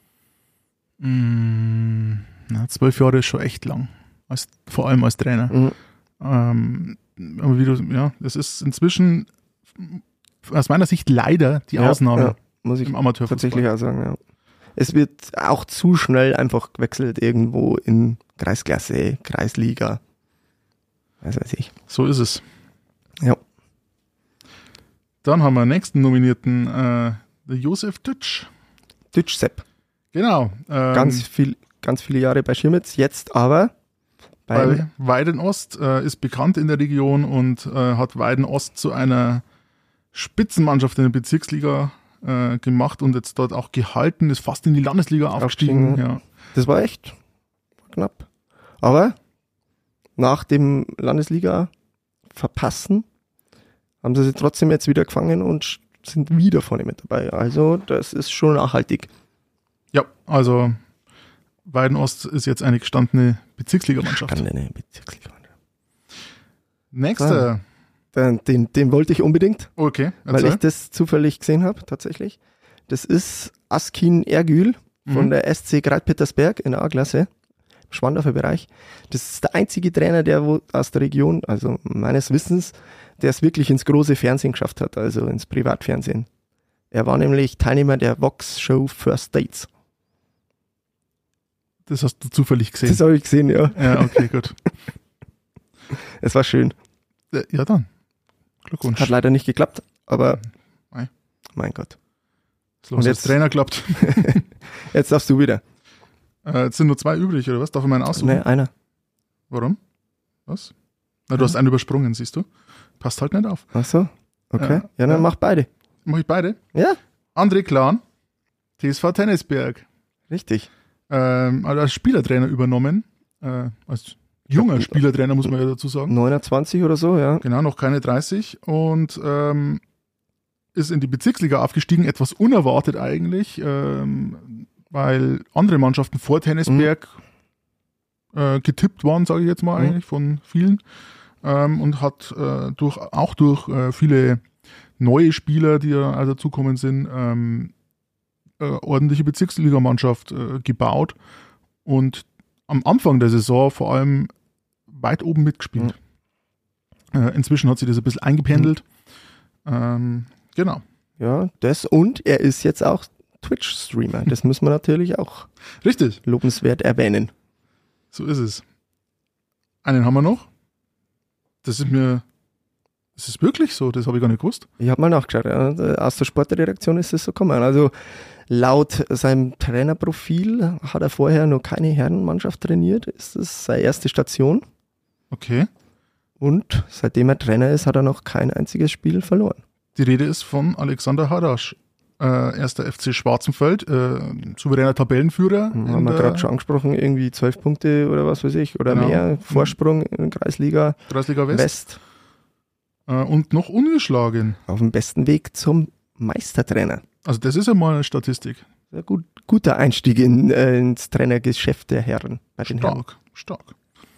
Mm, na, zwölf Jahre ist schon echt lang, als, vor allem als Trainer. Mhm. Ähm, aber wie du, ja, das ist inzwischen aus meiner Sicht leider die Ja, Ausnahme ja, muss ich im Amateurfußball. tatsächlich auch sagen, ja. Es wird auch zu schnell einfach gewechselt irgendwo in Kreisklasse, Kreisliga. Was weiß ich. So ist es. Ja. Dann haben wir nächsten Nominierten, äh, der Josef Dütsch. Dütsch Sepp. Genau. Ähm, Ganz viel, ganz viele Jahre bei Schirmitz, jetzt aber Weil Weiden-Ost äh, ist bekannt in der Region und äh, hat Weiden-Ost zu einer Spitzenmannschaft in der Bezirksliga äh, gemacht und jetzt dort auch gehalten, ist fast in die Landesliga aufgestiegen. Aufgestiegen. Ja. Das war echt knapp. Aber nach dem Landesliga verpassen haben sie sich trotzdem jetzt wieder gefangen und sind wieder vorne mit dabei. Also das ist schon nachhaltig. Ja, also Weiden-Ost ist jetzt eine gestandene Bezirksligamannschaft. Gestandene Bezirksligamannschaft. Nächster. Den, den, den wollte ich unbedingt, Okay, weil erzähl. ich das zufällig gesehen habe, tatsächlich. Das ist Askin Ergül von Mhm. der S C Greitpetersberg in der A-Klasse, im Schwandorfer Bereich. Das ist der einzige Trainer, der wo aus der Region, also meines Wissens, der es wirklich ins große Fernsehen geschafft hat, also ins Privatfernsehen. Er war nämlich Teilnehmer der Vox-Show First Dates. Das hast du zufällig gesehen. Das habe ich gesehen, ja. Ja, okay, gut. Es war schön. Äh, Ja, dann. Glückwunsch. Hat leider nicht geklappt, aber Ei. mein Gott. Los, und jetzt jetzt- Trainer klappt. Jetzt darfst du wieder. Äh, jetzt sind nur zwei übrig, oder was? Darf ich meinen aussuchen? Ne, einer. Warum? Was? Na, du hast einen übersprungen, siehst du? Passt halt nicht auf. Ach so, okay. Ja, Ja, dann ja. mach beide. Mach ich beide? Ja, André Klan, T S V Tennisberg. richtig. Ähm, also als Spielertrainer übernommen. Äh, als junger Spielertrainer, muss man ja dazu sagen. neunundzwanzig oder so, ja. Genau, noch keine dreißig. Und ähm, ist in die Bezirksliga aufgestiegen, etwas unerwartet eigentlich, ähm, weil andere Mannschaften vor Tennisberg äh, getippt waren, sage ich jetzt mal Mhm. eigentlich, von vielen. Ähm, und hat äh, durch, auch durch äh, viele neue Spieler, die da also dazukommen sind, ähm, äh, ordentliche Bezirksligamannschaft äh, gebaut und am Anfang der Saison vor allem weit oben mitgespielt. Äh, inzwischen hat sich das ein bisschen eingependelt. Ähm, genau. Ja, das und er ist jetzt auch Twitch-Streamer. Das müssen wir natürlich auch Richtig, lobenswert erwähnen. so ist es. Einen haben wir noch. Das ist mir, das ist wirklich so, das habe ich gar nicht gewusst. Ich habe mal nachgeschaut, ja. Aus der Sportredaktion ist es so gekommen. Also laut seinem Trainerprofil hat er vorher noch keine Herrenmannschaft trainiert. Ist das seine erste Station. Okay. Und seitdem er Trainer ist, hat er noch kein einziges Spiel verloren. Die Rede ist von Alexander Hadasch, äh, erster F C Schwarzenfeld, äh, souveräner Tabellenführer. Haben in wir der gerade schon angesprochen, irgendwie zwölf Punkte oder was weiß ich, oder Genau. mehr Vorsprung in der Kreisliga Kreisliga West. West. Äh, und noch ungeschlagen. Auf dem besten Weg zum Meistertrainer. Also das ist ja mal eine Statistik. Sehr gut, guter Einstieg in, äh, ins Trainergeschäft der Herren. Bei den Herren. Stark, stark.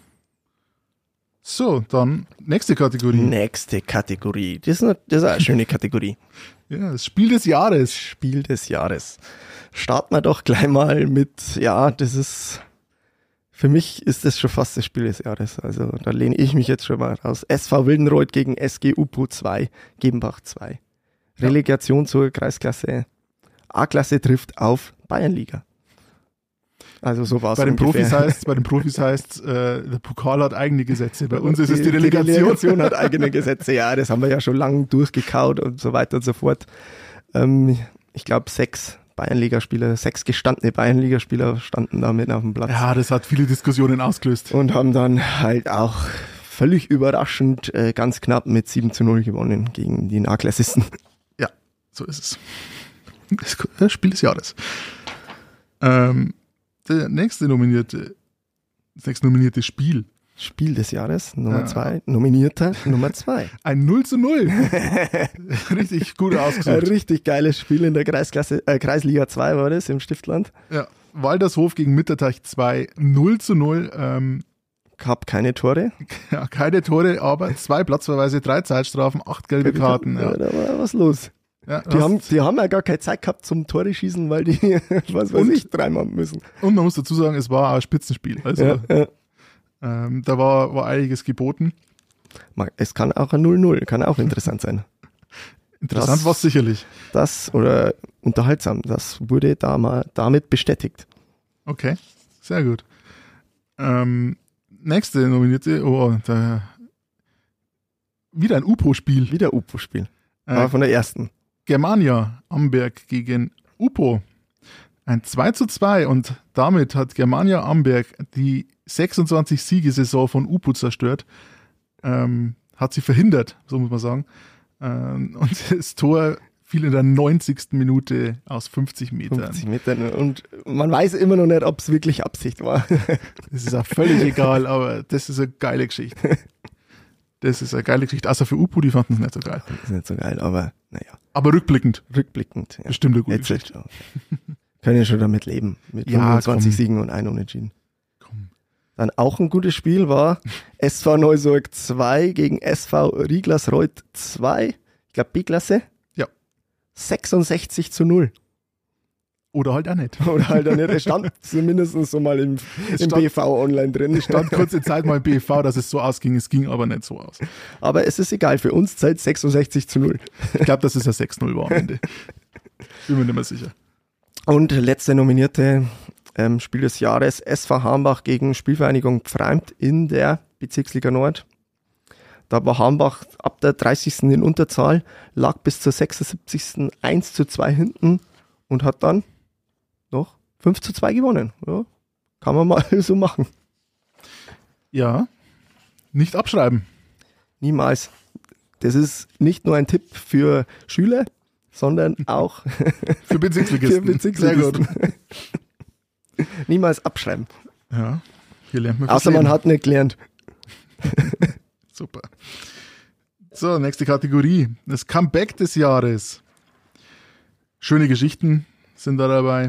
So, dann nächste Kategorie. Nächste Kategorie. Das ist, eine, das ist eine schöne Kategorie. Ja, das Spiel des Jahres. Spiel des Jahres. Starten wir doch gleich mal mit, ja, das ist, für mich ist das schon fast das Spiel des Jahres. Also da lehne ich mich jetzt schon mal raus. S V Wildenreuth gegen S G Upo zwei, Gebenbach zwei. Relegation zur Kreisklasse. A-Klasse trifft auf Bayernliga. Also so war es Bei den ungefähr. Profis heißt, bei den Profis heißt, äh, der Pokal hat eigene Gesetze. Bei uns ist es die Relegation. Die Relegation hat eigene Gesetze, ja, das haben wir ja schon lange durchgekaut und so weiter und so fort. Ähm, ich glaube, sechs Bayernligaspieler, sechs gestandene Bayernligaspieler standen da mit auf dem Platz Ja, das hat viele Diskussionen ausgelöst. und haben dann halt auch völlig überraschend äh, ganz knapp mit sieben zu null gewonnen gegen die Nachklassisten. Ja, so ist es. Das, das Spiel des Jahres. Ähm, der nächste nominierte, das nächste nominierte Spiel. Spiel des Jahres, Nummer Ja. zwei, nominierter Nummer zwei. Ein null zu null. Richtig gut Ein ausgesucht. richtig geiles Spiel in der Kreisklasse, äh, Kreisliga zwei war das im Stiftland. Ja. Waldershof gegen Mitterteich zwei, null zu null. Ähm, Gab keine Tore. ja, keine Tore, aber zwei Platzverweise, drei Zeitstrafen, acht gelbe Karten. Ja, Ja. da war was los. Ja, Die haben, die haben ja gar keine Zeit gehabt zum Tore schießen, weil die, was weiß Und? ich, dreimal müssen. und man muss dazu sagen, es war ein Spitzenspiel. Also Ja, ja. ähm, da war, war einiges geboten. Man- Es kann auch ein null null, kann auch interessant sein. Interessant Das- war es sicherlich. Das oder unterhaltsam, das wurde da mal damit bestätigt. Okay, sehr gut. Ähm, nächste nominierte, oh, da, wieder ein Upo-Spiel. Wieder Upo-Spiel. Äh, Aber von der ersten. Germania Amberg gegen Upo. Ein zwei zu zwei und damit hat Germania Amberg die sechsundzwanzig-Siegesaison von U P U zerstört. Ähm, hat sie verhindert, so muss man sagen. Ähm, und das Tor fiel in der neunzigsten Minute aus fünfzig Metern. fünfzig Metern. Und man weiß immer noch nicht, ob es wirklich Absicht war. Das ist auch völlig egal, aber das ist eine geile Geschichte. Das ist eine geile Geschichte. Außer für U P U, die fanden es nicht so geil. Das ist nicht so geil, aber naja. Aber rückblickend. Rückblickend. Ja. Bestimmt eine gute Jetzt Geschichte. auch, ja. Können ja schon damit leben. Mit Ja, fünfundzwanzig komm. Siegen und ein Unentschieden. Komm. Dann auch ein gutes Spiel war S V Neusorg zwei gegen S V Rieglersreuth zwei. Ich glaube B-Klasse. Ja. sechsundsechzig zu null. Oder halt auch nicht. Oder halt auch nicht. Es stand zumindest so mal im, Es im stand- B V online drin. Es stand kurze Zeit mal im B V, dass es so ausging. Es ging aber nicht so aus. Aber es ist egal. Für uns zählt sechsundsechzig zu null. Ich glaube, dass es ein sechs null war am Ende. Bin mir nicht mehr sicher. Und letzte nominierte ähm, Spiel des Jahres, S V Hambach gegen Spielvereinigung Pfreimt in der Bezirksliga Nord. Da war Hambach ab der dreißigsten in Unterzahl, lag bis zur sechsundsiebzigsten eins zu zwei hinten und hat dann noch fünf zu zwei gewonnen. Ja, kann man mal so machen. Ja, nicht abschreiben. Niemals. Das ist nicht nur ein Tipp für Schüler, sondern auch Für Bezirksligisten. für Bezirksligisten. Sehr gut. Niemals abschreiben. Ja, hier lernt man fürs Außer man Leben. hat nicht gelernt. Super. So, nächste Kategorie. Das Comeback des Jahres. Schöne Geschichten sind da dabei.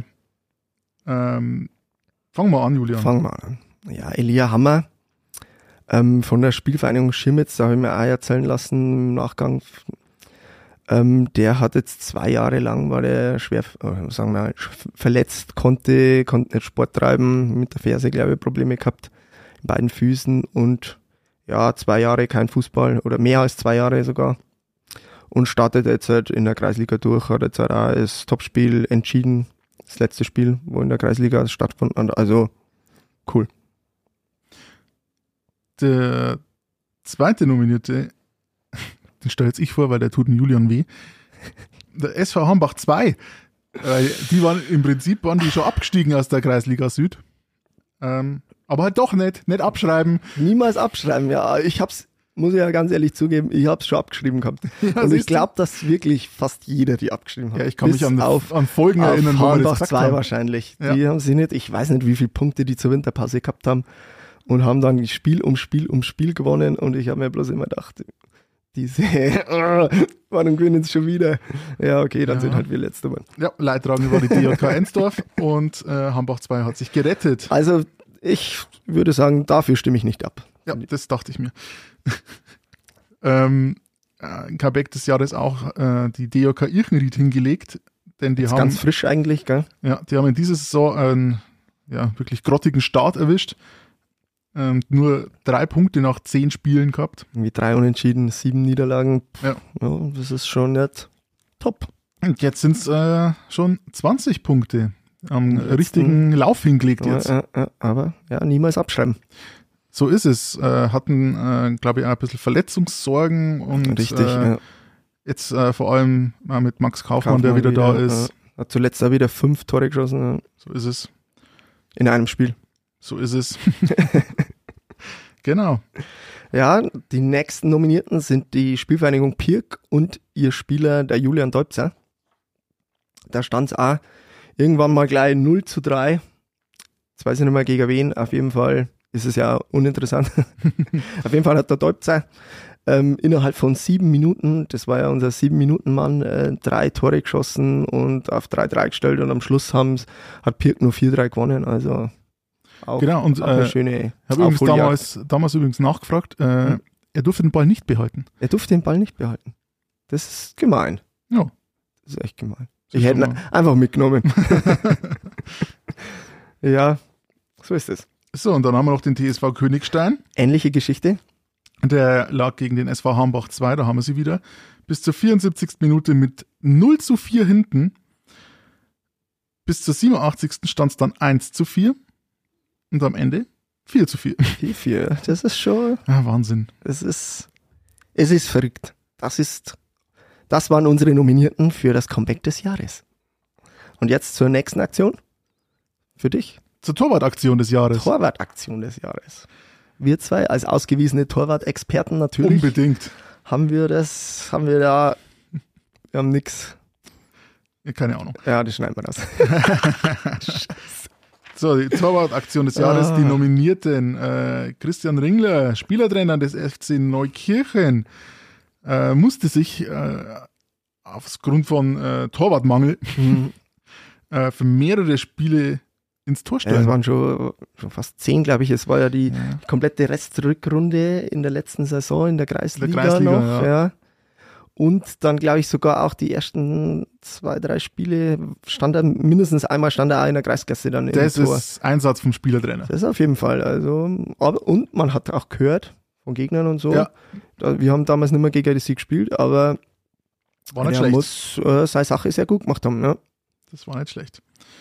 Ähm, fangen wir an, Julian. Fangen wir an. Ja, Elia Hammer ähm, von der Spielvereinigung Schimmitz, da habe ich mir auch erzählen lassen im Nachgang. Ähm, der hat jetzt zwei Jahre lang, war der schwer, äh, sagen wir mal, sch- verletzt, konnte, konnte nicht Sport treiben, mit der Ferse, glaube ich, Probleme gehabt, in beiden Füßen und ja, zwei Jahre kein Fußball oder mehr als zwei Jahre sogar und startet jetzt halt in der Kreisliga durch, hat jetzt halt auch das Topspiel entschieden, das letzte Spiel, wo in der Kreisliga stattgefunden hat, also cool. Der zweite Nominierte, den stelle jetzt ich vor, weil der tut dem Julian weh. Der S V Hambach zwei. Weil die waren im Prinzip waren die schon abgestiegen aus der Kreisliga Süd. Ähm, aber halt doch nicht, nicht abschreiben. Niemals abschreiben, ja. Ich hab's, muss ich ja ganz ehrlich zugeben, ich hab's schon abgeschrieben gehabt. Und ich siehst du? glaube, dass wirklich fast jeder die abgeschrieben hat. Ja, ich kann Bis mich an, auf, an Folgen auf erinnern, wo wir das Hornbach gesagt zwei haben. wahrscheinlich. Ja. Die haben sie nicht, ich weiß nicht, wie viele Punkte die zur Winterpause gehabt haben und haben dann Spiel um Spiel um Spiel gewonnen und ich habe mir bloß immer gedacht, diese, warum gewinnen sie schon wieder? Ja, okay, dann Ja. sind halt wir Letzte geworden. Ja, Leidtragende war die D J K Ensdorf und äh, Hambach zwei hat sich gerettet. Also, ich würde sagen, dafür stimme ich nicht ab. Ja, das dachte ich mir. ähm, äh, Comeback des Jahres auch äh, die D J K Irchenried hingelegt, denn die Ist haben, ganz frisch eigentlich, gell? ja, die haben in dieser Saison einen ja, wirklich grottigen Start erwischt. Ähm, nur drei Punkte nach zehn Spielen gehabt. Irgendwie drei Unentschieden, sieben Niederlagen. Ja. Ja, das ist schon nicht top. Und jetzt sind es äh, schon zwanzig Punkte. Am Im letzten- richtigen Lauf hingelegt jetzt. Ja, ja, ja, aber ja, niemals abschreiben. So ist es. Äh, hatten, äh, glaube ich, auch ein bisschen Verletzungssorgen und Richtig. äh, ja. jetzt äh, vor allem äh, mit Max Kaufmann, der Kaufmann wieder, da ist. Ja. Hat zuletzt auch wieder fünf Tore geschossen ja. So ist es. in einem Spiel. So ist es. Genau. Ja, die nächsten Nominierten sind die Spielvereinigung Pirk und ihr Spieler, der Julian Deubzer. Da stand es auch irgendwann mal gleich null zu drei. Jetzt weiß ich nicht mehr gegen wen. Auf jeden Fall ist es ja uninteressant. Auf jeden Fall hat der Deubzer ähm, innerhalb von sieben Minuten, das war ja unser sieben-Minuten-Mann, äh, drei Tore geschossen und auf drei drei gestellt und am Schluss haben's, hat Pirk nur vier drei gewonnen. Also auch, Genau, und, auch eine äh, schöne Ich habe übrigens Aufholjagd. damals, damals übrigens nachgefragt, äh, Hm. er durfte den Ball nicht behalten. Er durfte den Ball nicht behalten. Das ist gemein. Ja. Das ist echt gemein. Das Ich ist hätte schon ihn mal- einfach mitgenommen. Ja, so ist es. So, und dann haben wir noch den T S V Königstein. Ähnliche Geschichte. Der lag gegen den S V Hambach zwei, da haben wir sie wieder. Bis zur vierundsiebzigsten Minute mit null zu vier hinten. Bis zur siebenundachtzigsten stand es dann eins zu vier. Und am Ende vier zu vier. vier vier. Das ist schon, Ja, Wahnsinn. das ist, es ist verrückt. Das ist, das waren unsere Nominierten für das Comeback des Jahres. Und jetzt zur nächsten Aktion. Für dich? Zur Torwartaktion des Jahres. Torwartaktion des Jahres. Wir zwei als ausgewiesene Torwart-Experten natürlich. Unbedingt. Haben wir das, haben wir da, wir haben nix. Ja, keine Ahnung. Ja, das schneiden wir das. So, die Torwartaktion des Jahres, Ah. die Nominierten. Äh, Christian Ringler, Spielertrainer des F C Neukirchen, äh, musste sich äh, aufgrund von äh, Torwartmangel Mhm. äh, für mehrere Spiele ins Tor Ja, es stellen. waren schon, schon fast zehn, glaube ich. Es war ja die Ja. komplette Restrückrunde in der letzten Saison in der Kreisliga, Der Kreisliga, noch. ja. Ja. Und dann, glaube ich, sogar auch die ersten zwei, drei Spiele stand er, mindestens einmal stand er auch in der Kreisklasse dann im Das Tor. ist Einsatz vom Spielertrainer. Das auf jeden Fall. Also, aber, und man hat auch gehört von Gegnern und so. Ja. Da, wir haben damals nicht mehr gegen die Sie gespielt, aber War nicht er schlecht. muss äh, seine Sache sehr gut gemacht haben. Ne? Das war nicht schlecht.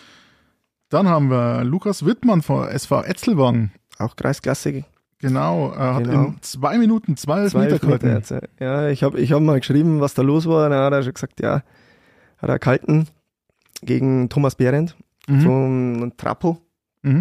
Dann haben wir Lukas Wittmann von S V Etzelwang. Auch Kreisklasse. Genau, er hat Genau. in zwei Minuten zwei Zwei Elfmeter Elfmeter gehalten. jetzt. Ja, ich habe ich hab mal geschrieben, was da los war. Dann hat er schon gesagt, ja, hat er gehalten gegen Thomas Behrendt, Mhm. so ein Trapo. Mhm.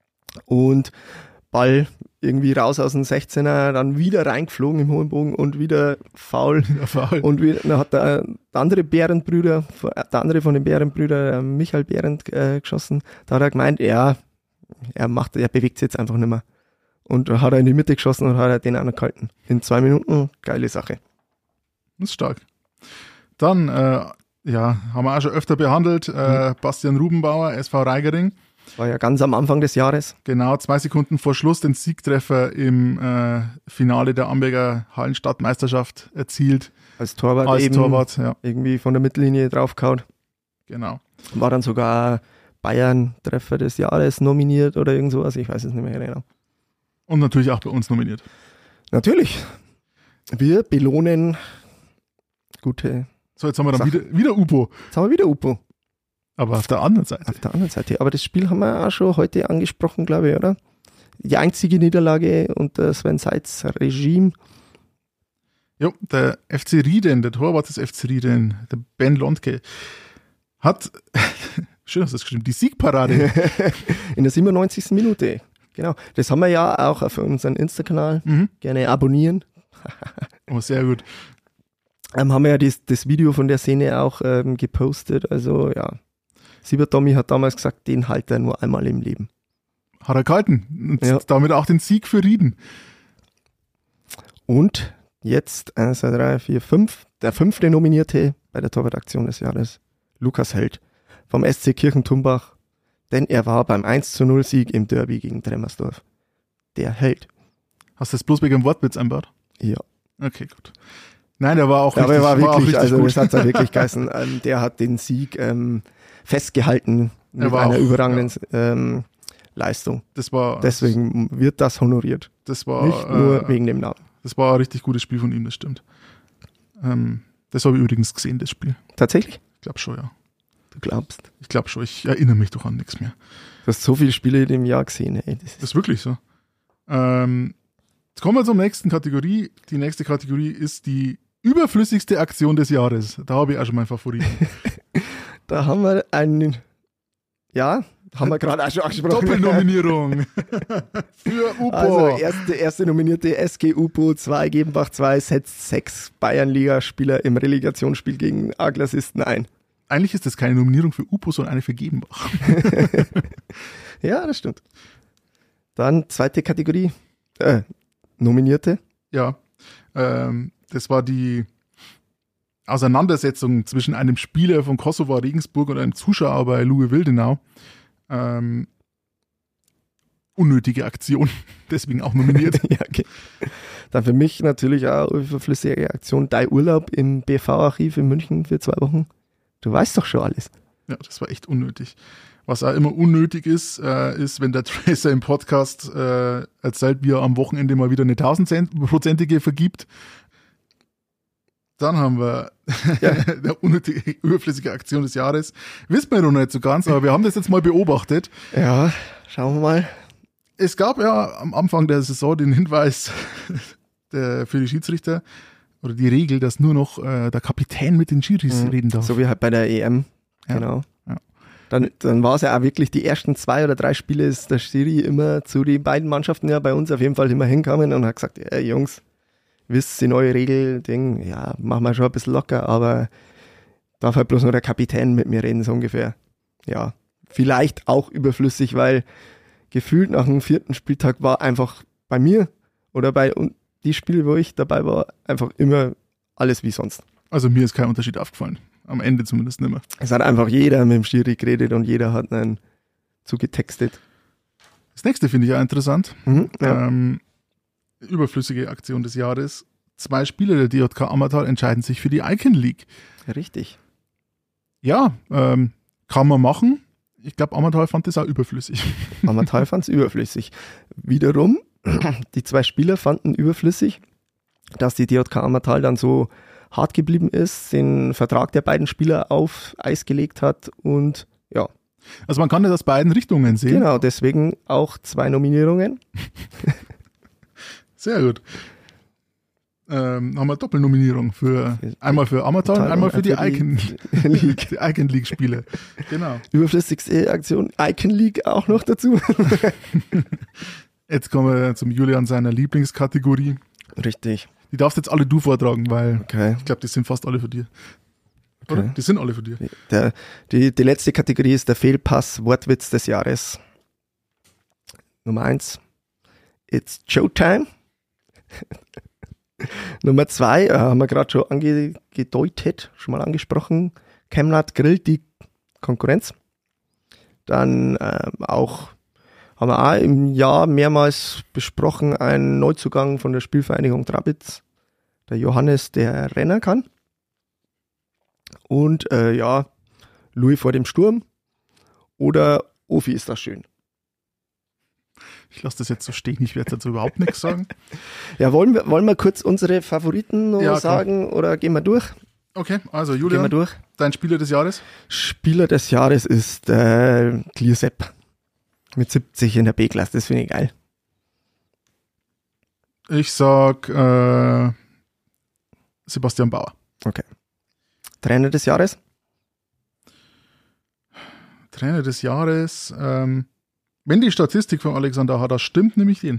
Und Ball irgendwie raus aus dem sechzehner, dann wieder reingeflogen im hohen Bogen und wieder faul. Ja, faul. Und wieder, dann hat der, der andere Behrendt-Brüder, der andere von den Behrendt-Brüdern, Michael Behrendt, äh, geschossen. Da hat er gemeint, ja, er macht, er bewegt sich jetzt einfach nicht mehr. Und da hat er in die Mitte geschossen und hat er den auch noch gehalten. In zwei Minuten, geile Sache. Das ist stark. Dann, äh, ja, haben wir auch schon öfter behandelt, äh, Bastian Rubenbauer, S V Reigering. War ja ganz am Anfang des Jahres. Genau, zwei Sekunden vor Schluss den Siegtreffer im äh, Finale der Amberger Hallenstadtmeisterschaft erzielt. Als Torwart Als eben Torwart, ja, irgendwie von der Mittellinie draufgehauen. genau. War dann sogar Bayern-Treffer des Jahres nominiert oder irgend sowas. Ich weiß es nicht mehr genau. Und natürlich auch bei uns nominiert. Natürlich. Wir belohnen gute. So, jetzt haben wir dann Sache. wieder, wieder Upo, Jetzt haben wir wieder Upo aber auf der anderen Seite. auf der anderen Seite. Aber das Spiel haben wir auch schon heute angesprochen, glaube ich, oder? Die einzige Niederlage unter Sven Seitz Regime. Jo, der F C Rieden, der Torwart des F C Rieden, der Ben Lontke, hat, schön hast du das geschrieben, die Siegparade. In der siebenundneunzigsten Minute. Genau. Das haben wir ja auch auf unserem Insta-Kanal. mhm. Gerne abonnieren. Oh, sehr gut. Ähm, haben wir ja das, das Video von der Szene auch ähm, gepostet. Also ja, Sieber Tommy hat damals gesagt, den halt er nur einmal im Leben. Hat er gehalten. Und Ja. damit auch den Sieg für Rieden. Und jetzt eins, zwei, drei, vier, fünf, der fünfte Nominierte bei der Torwartaktion des Jahres, Lukas Held vom S C Kirchentumbach. Denn er war beim eins zu null Sieg im Derby gegen Tremmersdorf. Der Held. Hast du das bloß wegen dem Wortwitz einbaut? Ja. Okay, gut. Nein, der war auch Ja, aber er war auch wirklich, also gut. das hat es wirklich geheißen. Ähm, der hat den Sieg ähm, festgehalten mit Er war einer auch, überragenden ähm, Leistung. Das war, Deswegen wird das honoriert. das war, Nicht nur äh, wegen dem Namen. das war ein richtig gutes Spiel von ihm, das stimmt. Ähm, das habe ich übrigens gesehen, das Spiel. Tatsächlich? Ich glaube schon, ja. Du glaubst. Ich glaube schon, ich erinnere mich doch an nichts mehr. Du hast so viele Spiele in dem Jahr gesehen. Ey. Das Das ist ist wirklich so. Ähm, jetzt kommen wir zur nächsten Kategorie. Die nächste Kategorie ist die überflüssigste Aktion des Jahres. Da habe ich auch schon meinen Favoriten. Da haben wir einen, ja, haben wir gerade auch schon angesprochen. Doppelnominierung für Upo. Also erste, erste nominierte S G Upo zwei, Gebenbach zwei, setzt sechs Bayernliga-Spieler im Relegationsspiel gegen Aglasisten ein. Eigentlich ist das keine Nominierung für Upo, sondern eine für Gebenbach. Ja, das stimmt. Dann zweite Kategorie, äh, Nominierte. Ja, ähm, das war die Auseinandersetzung zwischen einem Spieler von Kosovo Regensburg und einem Zuschauer bei Luge Wildenau. Ähm, unnötige Aktion, deswegen auch nominiert. Ja, okay. Dann für mich natürlich auch eine überflüssige Aktion, Dein Urlaub im B V-Archiv in München für zwei Wochen. Du weißt doch schon alles. Ja, das war echt unnötig. Was auch immer unnötig ist, äh, ist, wenn der Tracer im Podcast äh, erzählt, wie er am Wochenende mal wieder eine tausendprozentige vergibt. Dann haben wir Ja. der unnötige, überflüssige Aktion des Jahres. Wissen wir noch nicht so ganz, aber wir haben das jetzt mal beobachtet. Ja, schauen wir mal. Es gab ja am Anfang der Saison den Hinweis der, für die Schiedsrichter oder die Regel, dass nur noch äh, der Kapitän mit den Schiris Mhm. reden darf. So wie halt bei der E M. Ja. Genau. Ja. Dann, dann war es ja auch wirklich, die ersten zwei oder drei Spiele ist der Schiri immer zu den beiden Mannschaften ja bei uns auf jeden Fall immer hingekommen und hat gesagt, ey Jungs, wisst ihr, neue Regel, Ding, ja, machen wir schon ein bisschen locker, aber darf halt bloß nur der Kapitän mit mir reden, so ungefähr. Ja, vielleicht auch überflüssig, weil gefühlt nach dem vierten Spieltag war einfach bei mir oder bei die Spiele, wo ich dabei war, einfach immer alles wie sonst. Also mir ist kein Unterschied aufgefallen. Am Ende zumindest nicht mehr. Es hat einfach jeder mit dem Schiri geredet und jeder hat einen zugetextet. Das nächste finde ich ja interessant. Mhm, ja. Ähm, überflüssige Aktion des Jahres. Zwei Spieler der D J K Ammertal entscheiden sich für die Icon League. Richtig. Ja, ähm, kann man machen. Ich glaube, Ammertal fand das auch überflüssig. Ammertal fand es überflüssig. Wiederum, die zwei Spieler fanden überflüssig, dass die D J K Ammertal dann so hart geblieben ist, den Vertrag der beiden Spieler auf Eis gelegt hat und ja. Also man kann das aus beiden Richtungen sehen. Genau, deswegen auch zwei Nominierungen. Sehr gut. Ähm, haben wir Doppelnominierung für einmal für Ammertal und einmal für die Icon League, die Icon League Spiele. Genau. Überflüssigste Aktion Icon League auch noch dazu. Jetzt kommen wir zum Julian seiner Lieblingskategorie. Richtig. Die darfst jetzt alle du vortragen, weil Okay. ich glaube, die sind fast alle für dir. Okay. Oder? Die sind alle für dir. Der, die, die letzte Kategorie ist der Fehlpass Wortwitz des Jahres. Nummer eins. It's Showtime. Nummer zwei, äh, haben wir gerade schon angedeutet, schon mal angesprochen. Chemnat grillt die Konkurrenz. Dann ähm, auch haben wir auch im Jahr mehrmals besprochen, einen Neuzugang von der Spielvereinigung Drabitz, der Johannes, der rennen kann. Und äh, ja, Louis vor dem Sturm oder Ofi ist das schön. Ich lasse das jetzt so stehen, ich werde dazu überhaupt nichts sagen. Ja, wollen wir, wollen wir kurz unsere Favoriten noch Ja, sagen oder gehen wir durch? Okay, also Gehen wir Julian, durch. dein Spieler des Jahres? Spieler des Jahres ist äh, Clearsepp. Mit siebzig in der B-Klasse, das finde ich geil. Ich sag äh, Sebastian Bauer. Okay. Trainer des Jahres? Trainer des Jahres. Ähm, wenn die Statistik von Alexander Hader stimmt, nehme ich den.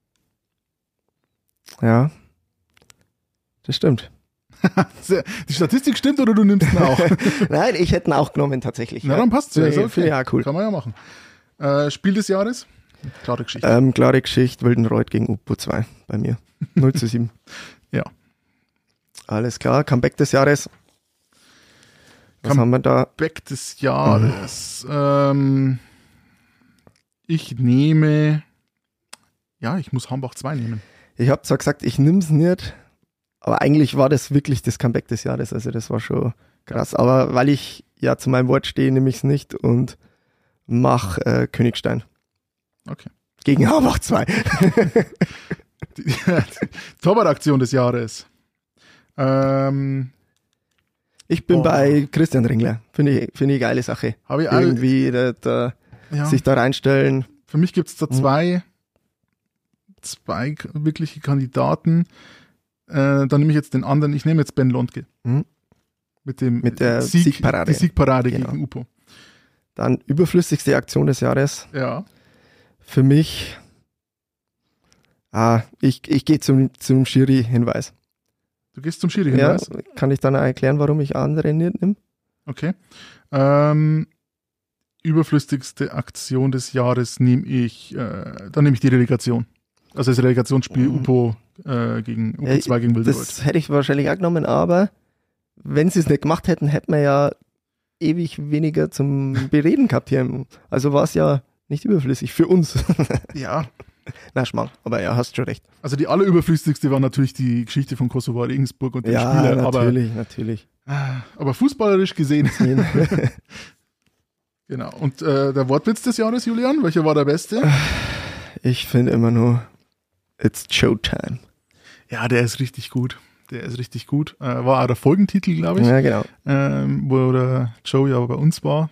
Ja. Das stimmt. Die Statistik stimmt oder du nimmst ihn auch? Nein, ich hätte ihn auch genommen tatsächlich. Na, dann passt's ja. Nee, Ist okay. Finde ich auch cool. Kann man ja machen. Äh, Spiel des Jahres? Klare Geschichte. Ähm, klare Geschichte, Wildenreuth gegen U P O zwei bei mir. null zu sieben. Ja. Alles klar, Comeback des Jahres. Was Come- haben wir da? Back des Jahres. Ähm, ich nehme. Ja, ich muss Hambach zwei nehmen. Ich habe zwar gesagt, ich nimm's nicht, aber eigentlich war das wirklich das Comeback des Jahres. Also das war schon krass. Aber weil ich ja zu meinem Wort stehe, nehme ich es nicht und mach äh, Königstein. Okay. Gegen Hambach zwei. Die, die Torwartaktion des Jahres. Ähm, Ich bin Boah. bei Christian Ringler. Finde ich, finde ich eine geile Sache. Habe ich all, Irgendwie da, da ja. sich da reinstellen. Für mich gibt es da Mhm. zwei, zwei k- wirkliche Kandidaten. Äh, dann nehme ich jetzt den anderen. Ich nehme jetzt Ben Lontke. Mhm. Mit dem Mit der Sieg, Siegparade. Die Siegparade Genau. gegen Upo. Dann überflüssigste Aktion des Jahres. Ja. Für mich, ah, ich, ich gehe zum, zum Schiri-Hinweis. Du gehst zum Schiri Ja, Hinweis. kann ich dann auch erklären, warum ich andere nicht nehme? Okay. Ähm, überflüssigste Aktion des Jahres nehme ich, äh, dann nehme ich die Relegation. Also das Relegationsspiel Mhm. Upo äh, gegen U P O Ja, zwei gegen Wilderold. Das hätte ich wahrscheinlich auch genommen, aber wenn sie es nicht gemacht hätten, hätten wir ja ewig weniger zum Bereden gehabt hier. Also war es ja nicht überflüssig für uns. Ja, Na, Schmarrn. Aber ja, hast schon recht. also die allerüberflüssigste war natürlich die Geschichte von Kosovo Regensburg und den Ja, Spieler, natürlich, natürlich. aber, aber fußballerisch gesehen. Genau. Und äh, der Wortwitz des Jahres, Julian, welcher war der beste? Ich finde immer nur, it's Showtime. Ja, der ist richtig gut. Der ist richtig gut. Äh, war auch der Folgentitel, glaube ich, Ja, genau. ähm, wo der Joe ja bei uns war.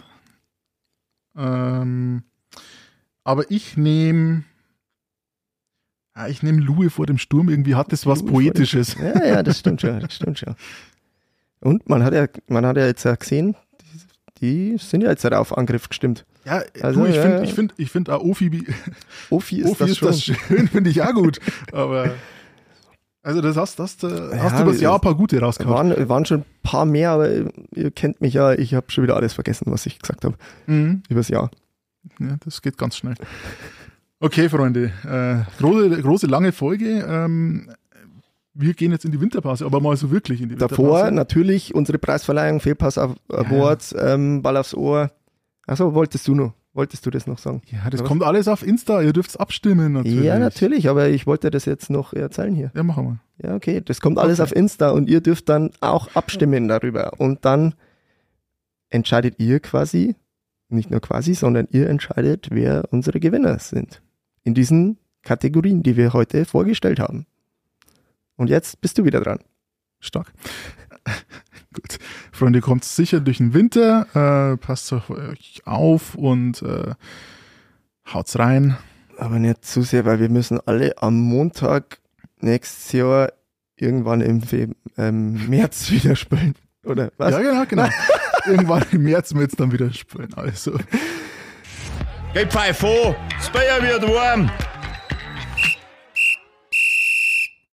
Ähm, aber ich nehme ja, ich nehme Louis vor dem Sturm. Irgendwie hat das was Louis vor dem Poetisches. Ja, ja, das stimmt schon, das stimmt schon. Und man hat ja, man hat ja jetzt ja gesehen, die sind ja jetzt halt auf Angriff gestimmt. Ja, Also, du, ich ja, finde ja. ich find, ich find auch Ofi, Ofi ist Ofi das ist schon. das schön, finde ich auch gut. Aber also das hast, das, hast Ja, du das Jahr es- ein paar gute rausgehauen. Waren, waren schon ein paar mehr, aber ihr kennt mich ja, ich habe schon wieder alles vergessen, was ich gesagt habe. Mhm. Übers Jahr. Ja, das geht ganz schnell. Okay, Freunde, äh, große, große, lange Folge. Ähm, wir gehen jetzt in die Winterpause, aber mal so wirklich in die Davor Winterpause. natürlich unsere Preisverleihung, Fehlpass Awards, ähm, Ball aufs Ohr. Achso, wolltest du noch? Wolltest du das noch sagen? Ja, das Oder was? kommt alles auf Insta, ihr dürft abstimmen natürlich. Ja, natürlich, aber ich wollte das jetzt noch erzählen hier. Ja, machen wir. Ja, okay, das kommt alles Okay. auf Insta und ihr dürft dann auch abstimmen darüber. Und dann entscheidet ihr quasi, nicht nur quasi, sondern ihr entscheidet, wer unsere Gewinner sind. In diesen Kategorien, die wir heute vorgestellt haben. Und jetzt bist du wieder dran. Stark. Gut. Freunde, kommt sicher durch den Winter, äh, passt auf euch auf und äh, haut's rein. Aber nicht zu sehr, weil wir müssen alle am Montag nächstes Jahr irgendwann im Fe- ähm, März wieder spielen. Oder was? Ja, genau, genau. Irgendwann im März wird es dann wieder spielen. Also. Geh Pfeif an, das Bier wird warm.